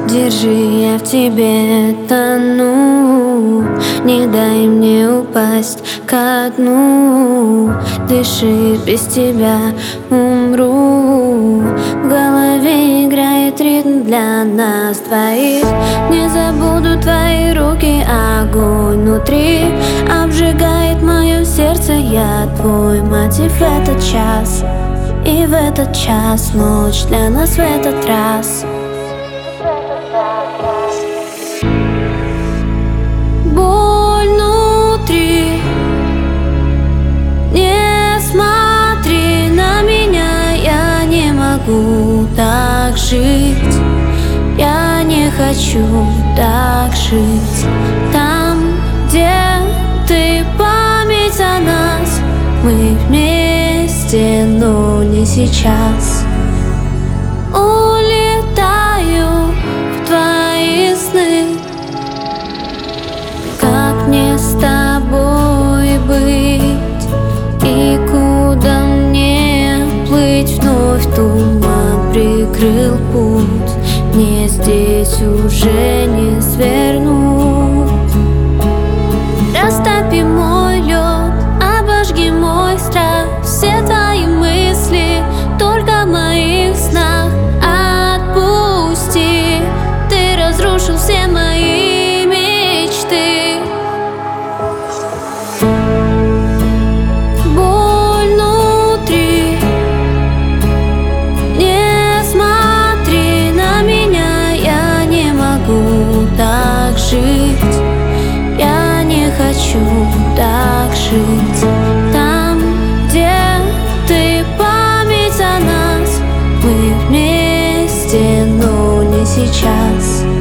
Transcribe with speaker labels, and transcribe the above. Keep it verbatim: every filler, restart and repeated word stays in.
Speaker 1: Держи, я в тебе тону, не дай мне упасть ко дну. Дыши, без тебя умру. В голове играет ритм для нас двоих. Не забуду твои руки, огонь внутри обжигает мое сердце. Я твой мотив в этот час, и в этот час ночь для нас в этот раз. Боль внутри, не смотри на меня, я не могу так жить. Я не хочу так жить. Там, где ты, память о нас, мы вместе, но не сейчас. Улетаю в твои сны. Как мне с тобой быть и куда мне плыть? Вновь туман прикрыл путь, мне здесь уже не свернуть. Растопи мой лед, обожги мой страх. Все твои мысли только в моих снах. Отпусти, ты разрушил все мои мечты. Боль внутри, не смотри на меня, я не могу так жить. Я не хочу так жить. Там, где ты, память о нас, мы вместе, но не сейчас.